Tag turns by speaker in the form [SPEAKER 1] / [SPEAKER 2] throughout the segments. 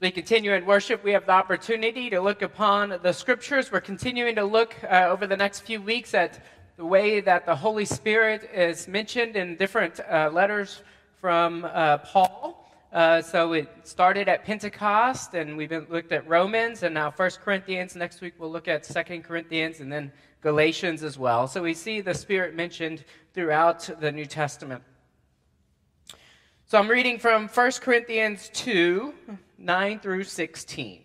[SPEAKER 1] We continue in worship. We have the opportunity to look upon the scriptures. We're continuing to look over the next few weeks at the way that the Holy Spirit is mentioned in different letters from Paul. So it started at Pentecost, and we've looked at Romans, and now 1 Corinthians. Next week we'll look at 2 Corinthians, and then Galatians as well. So we see the Spirit mentioned throughout the New Testament. So I'm reading from 1 Corinthians 2, 9 through 16. It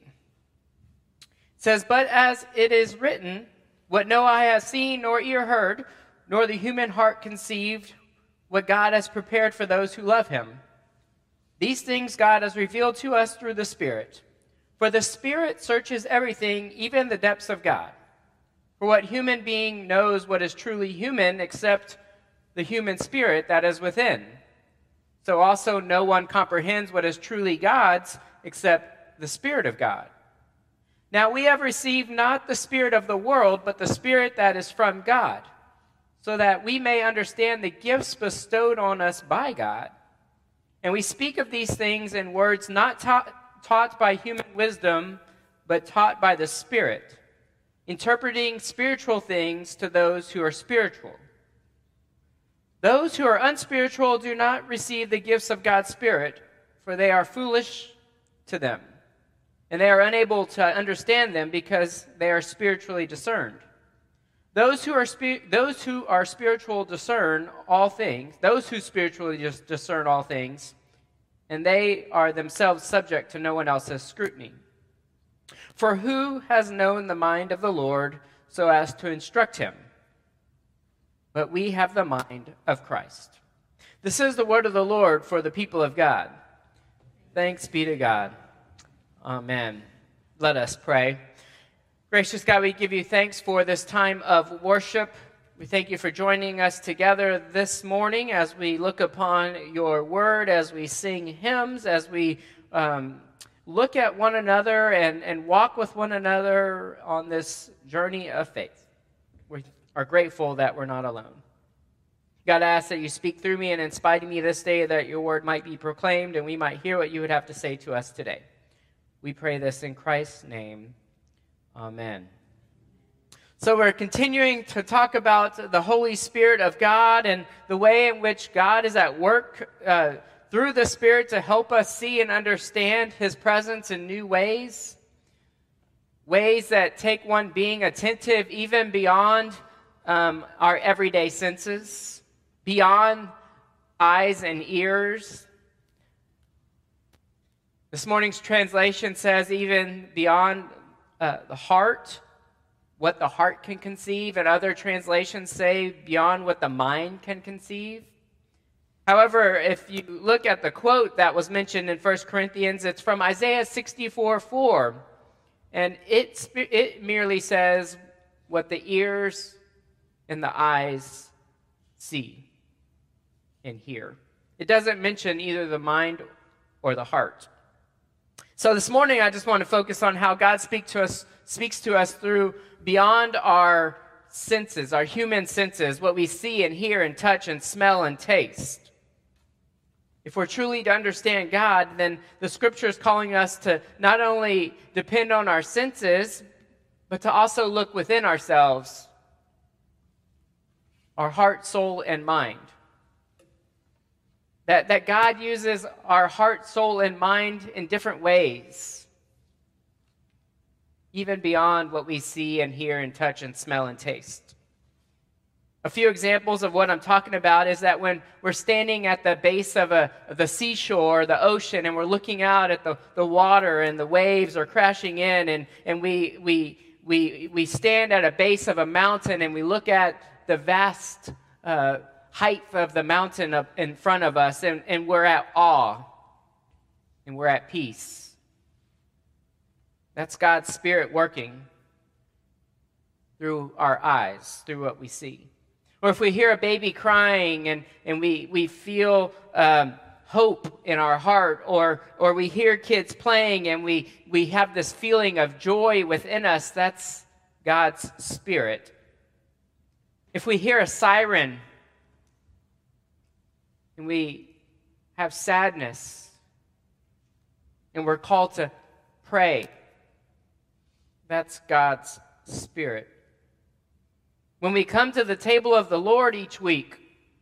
[SPEAKER 1] says, "But as it is written, what no eye has seen, nor ear heard, nor the human heart conceived, what God has prepared for those who love him. These things God has revealed to us through the Spirit. For the Spirit searches everything, even the depths of God. For what human being knows what is truly human except the human spirit that is within? So also no one comprehends what is truly God's except the Spirit of God. Now we have received not the spirit of the world, but the Spirit that is from God, so that we may understand the gifts bestowed on us by God. And we speak of these things in words not taught by human wisdom, but taught by the Spirit, interpreting spiritual things to those who are spiritual. Those who are unspiritual do not receive the gifts of God's Spirit, for they are foolish to them, and they are unable to understand them because they are spiritually discerned. Those who are spiritual discern all things. Those who spiritually discern all things, and they are themselves subject to no one else's scrutiny. For who has known the mind of the Lord so as to instruct him? But we have the mind of Christ." This is the word of the Lord for the people of God. Thanks be to God. Amen. Let us pray. Gracious God, we give you thanks for this time of worship. We thank you for joining us together this morning as we look upon your word, as we sing hymns, as we look at one another and walk with one another on this journey of faith. We are grateful that we're not alone. God, I ask that you speak through me and inspire me this day, that your word might be proclaimed and we might hear what you would have to say to us today. We pray this in Christ's name. Amen. So we're continuing to talk about the Holy Spirit of God and the way in which God is at work through the Spirit to help us see and understand his presence in new ways. Ways that take one being attentive even beyond our everyday senses, beyond eyes and ears. This morning's translation says even beyond the heart, what the heart can conceive, and other translations say beyond what the mind can conceive. However, if you look at the quote that was mentioned in 1 Corinthians, it's from Isaiah 64:4, and it merely says what the ears and the eyes see and hear. It doesn't mention either the mind or the heart. So this morning, I just want to focus on how God speaks to us through beyond our senses, our human senses, what we see and hear and touch and smell and taste. If we're truly to understand God, then the Scripture is calling us to not only depend on our senses, but to also look within ourselves, our heart, soul, and mind. That God uses our heart, soul, and mind in different ways, even beyond what we see and hear and touch and smell and taste. A few examples of what I'm talking about is that when we're standing at the base of the seashore, the ocean, and we're looking out at the water and the waves are crashing in, and we stand at a base of a mountain and we look at the vast height of the mountain up in front of us, and we're at awe and we're at peace. That's God's Spirit working through our eyes, through what we see. Or if we hear a baby crying and we feel hope in our heart, or we hear kids playing and we have this feeling of joy within us, that's God's Spirit. If we hear a siren and we have sadness and we're called to pray. That's God's Spirit. When we come to the table of the Lord each week,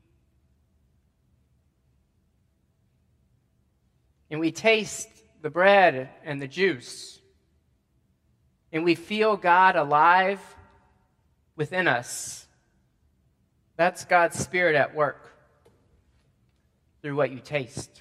[SPEAKER 1] and we taste the bread and the juice, and we feel God alive within us, that's God's Spirit at work through what you taste.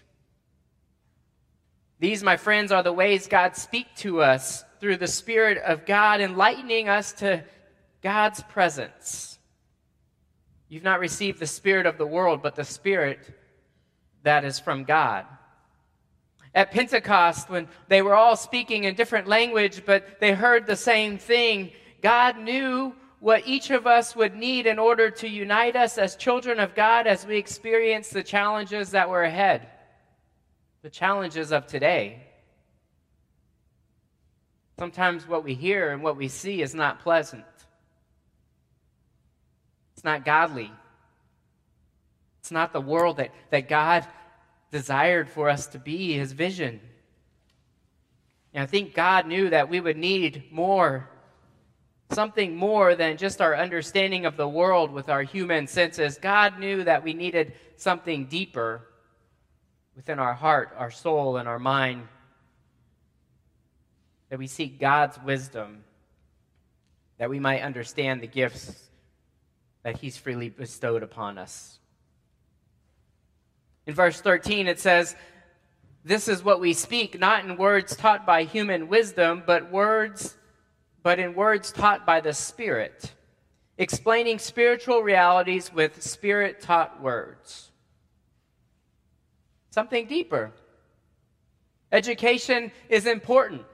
[SPEAKER 1] These, my friends, are the ways God speaks to us through the Spirit of God, enlightening us to God's presence. You've not received the spirit of the world, but the Spirit that is from God. At Pentecost, when they were all speaking in different language, but they heard the same thing, God knew what each of us would need in order to unite us as children of God as we experience the challenges that were ahead, the challenges of today. Sometimes what we hear and what we see is not pleasant. It's not godly. It's not the world that God desired for us to be, his vision. And I think God knew that we would need more, something more than just our understanding of the world with our human senses. God knew that we needed something deeper within our heart, our soul, and our mind, that we seek God's wisdom, that we might understand the gifts that he's freely bestowed upon us. In verse 13, it says, "This is what we speak, not in words taught by human wisdom, but in words taught by the Spirit, explaining spiritual realities with Spirit-taught words." Something deeper. Education is important.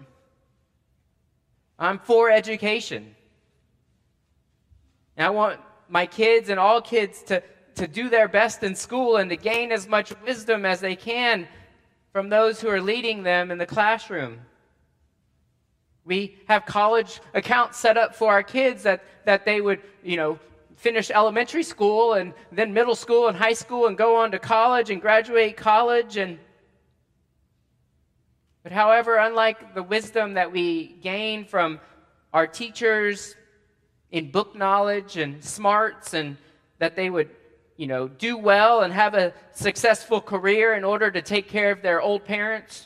[SPEAKER 1] I'm for education. And I want my kids and all kids to do their best in school and to gain as much wisdom as they can from those who are leading them in the classroom. We have college accounts set up for our kids that they would, finish elementary school and then middle school and high school and go on to college and graduate college. But however, unlike the wisdom that we gain from our teachers in book knowledge and smarts, and that they would do well and have a successful career in order to take care of their old parents,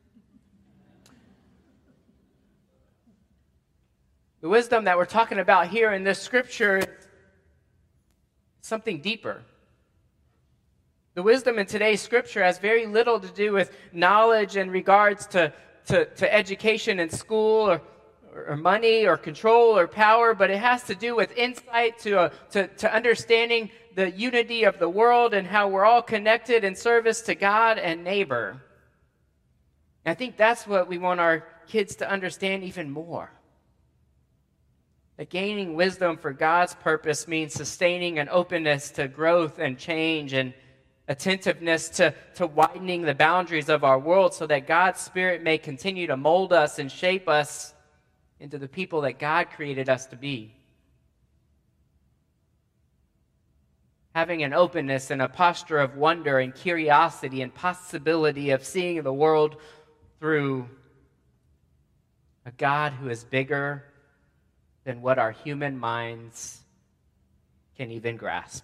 [SPEAKER 1] the wisdom that we're talking about here in this scripture is something deeper. The wisdom in today's scripture has very little to do with knowledge in regards to education in school or money or control or power, but it has to do with insight to understanding the unity of the world and how we're all connected in service to God and neighbor. And I think that's what we want our kids to understand even more. That gaining wisdom for God's purpose means sustaining an openness to growth and change, and attentiveness to widening the boundaries of our world so that God's Spirit may continue to mold us and shape us into the people that God created us to be. Having an openness and a posture of wonder and curiosity and possibility of seeing the world through a God who is bigger than what our human minds can even grasp.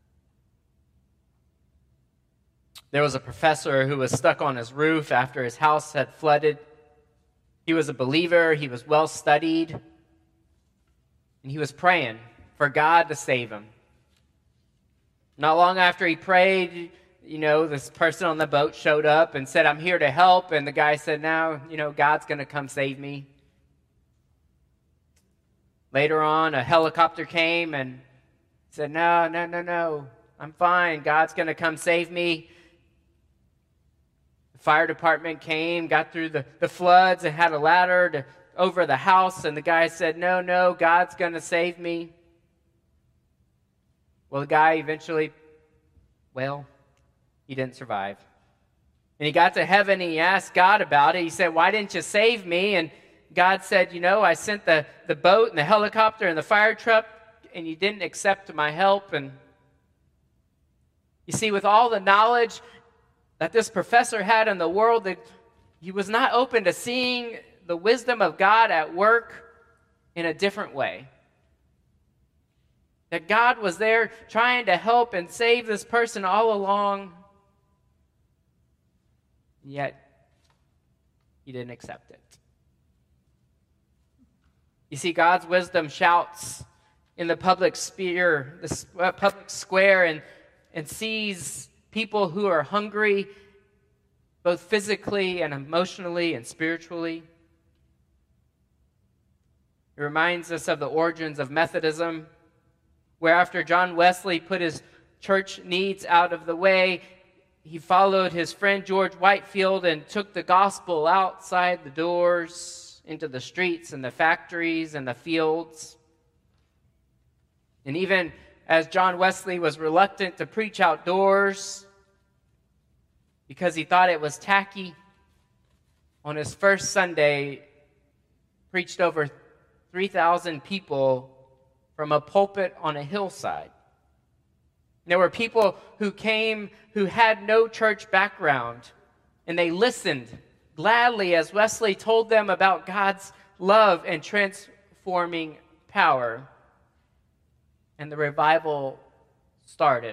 [SPEAKER 1] There was a professor who was stuck on his roof after his house had flooded. He was a believer, he was well studied, and he was praying for God to save him. Not long after he prayed, this person on the boat showed up and said, "I'm here to help." And the guy said, "No, God's going to come save me." Later on, a helicopter came and said, No, I'm fine. God's going to come save me." The fire department came, got through the floods, and had a ladder over the house. And the guy said, No, God's going to save me. Well, the guy eventually, he didn't survive. And he got to heaven and he asked God about it. He said, "Why didn't you save me?" And God said, I sent the boat and the helicopter and the fire truck, and you didn't accept my help. And you see, with all the knowledge that this professor had in the world, that he was not open to seeing the wisdom of God at work in a different way. That God was there trying to help and save this person all along, yet he didn't accept it. You see, God's wisdom shouts in the public sphere, the public square, and sees people who are hungry, both physically and emotionally and spiritually. It reminds us of the origins of Methodism, where after John Wesley put his church needs out of the way, he followed his friend George Whitefield and took the gospel outside the doors, into the streets and the factories and the fields. And even as John Wesley was reluctant to preach outdoors because he thought it was tacky, on his first Sunday, preached over 3,000 people from a pulpit on a hillside. There were people who came who had no church background, and they listened gladly as Wesley told them about God's love and transforming power. And the revival started.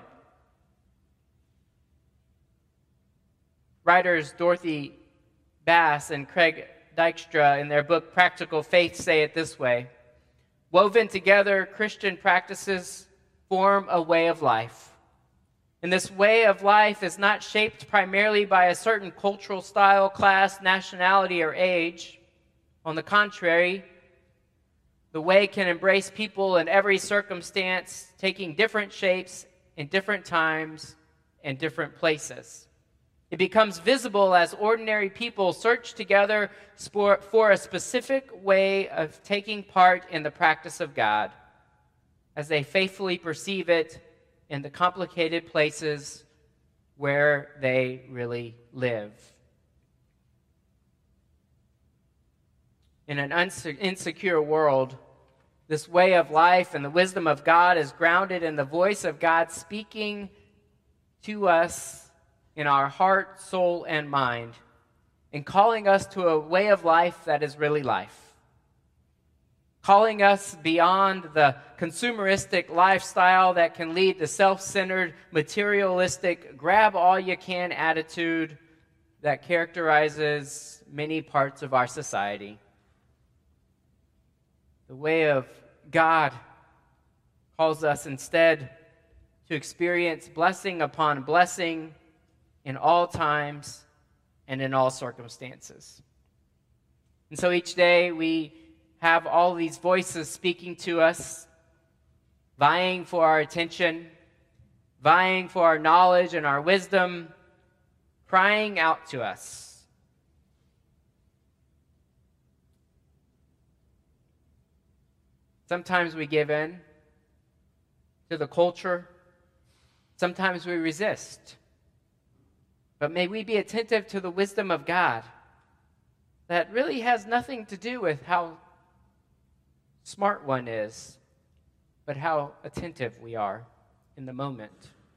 [SPEAKER 1] Writers Dorothy Bass and Craig Dykstra, in their book Practical Faith, say it this way: woven together, Christian practices form a way of life. And this way of life is not shaped primarily by a certain cultural style, class, nationality, or age. On the contrary, the way can embrace people in every circumstance, taking different shapes in different times and different places. It becomes visible as ordinary people search together for a specific way of taking part in the practice of God, as they faithfully perceive it in the complicated places where they really live. In an insecure world, this way of life and the wisdom of God is grounded in the voice of God speaking to us in our heart, soul, and mind, and calling us to a way of life that is really life. Calling us beyond the consumeristic lifestyle that can lead to self-centered, materialistic, grab-all-you-can attitude that characterizes many parts of our society. The way of God calls us instead to experience blessing upon blessing in all times and in all circumstances. And so each day we have all these voices speaking to us, vying for our attention, vying for our knowledge and our wisdom, crying out to us. Sometimes we give in to the culture. Sometimes we resist. But may we be attentive to the wisdom of God that really has nothing to do with how smart one is, but how attentive we are in the moment.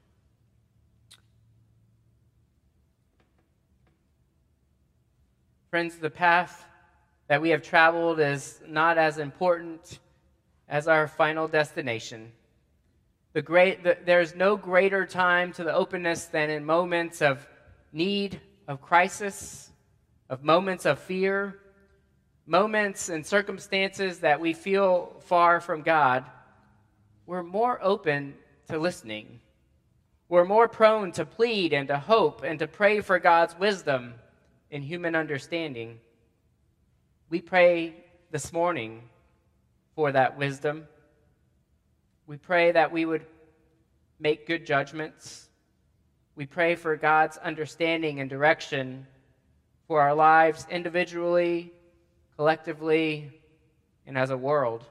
[SPEAKER 1] Friends, the path that we have traveled is not as important as our final destination. There's no greater time to the openness than in moments of need, of crisis, of moments of fear, moments and circumstances that we feel far from God. We're more open to listening. We're more prone to plead and to hope and to pray for God's wisdom in human understanding. We pray this morning for that wisdom. We pray that we would make good judgments. We pray for God's understanding and direction for our lives individually, collectively, and as a world.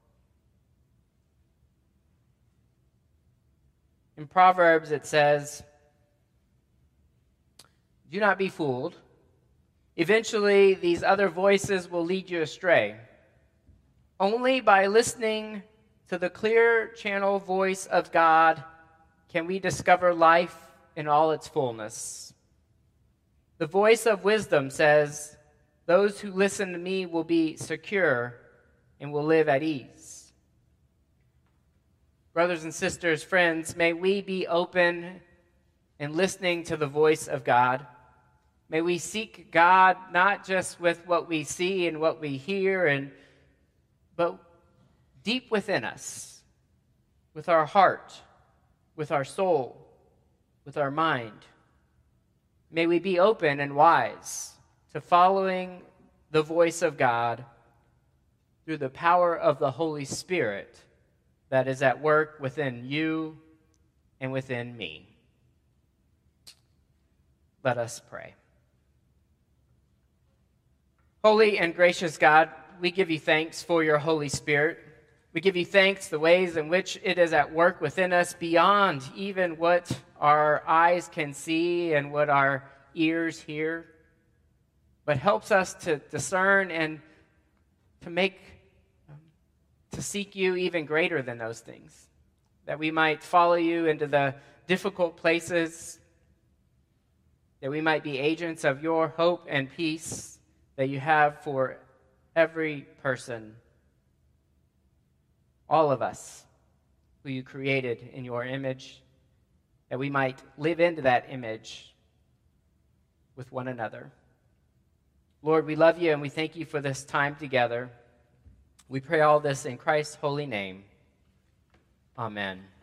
[SPEAKER 1] In Proverbs it says, "Do not be fooled. Eventually these other voices will lead you astray. Only by listening to the clear channel voice of God can we discover life in all its fullness." The voice of wisdom says, those who listen to me will be secure and will live at ease. Brothers and sisters, friends, may we be open and listening to the voice of God. May we seek God not just with what we see and what we hear, but deep within us, with our heart, with our soul, with our mind. May we be open and wise to following the voice of God through the power of the Holy Spirit that is at work within you and within me. Let us pray. Holy and gracious God, we give you thanks for your Holy Spirit. We give you thanks the ways in which it is at work within us beyond even what our eyes can see and what our ears hear, but helps us to discern and to seek you even greater than those things, that we might follow you into the difficult places, that we might be agents of your hope and peace that you have for every person, all of us who you created in your image, that we might live into that image with one another. Lord, we love you and we thank you for this time together. We pray all this in Christ's holy name. Amen.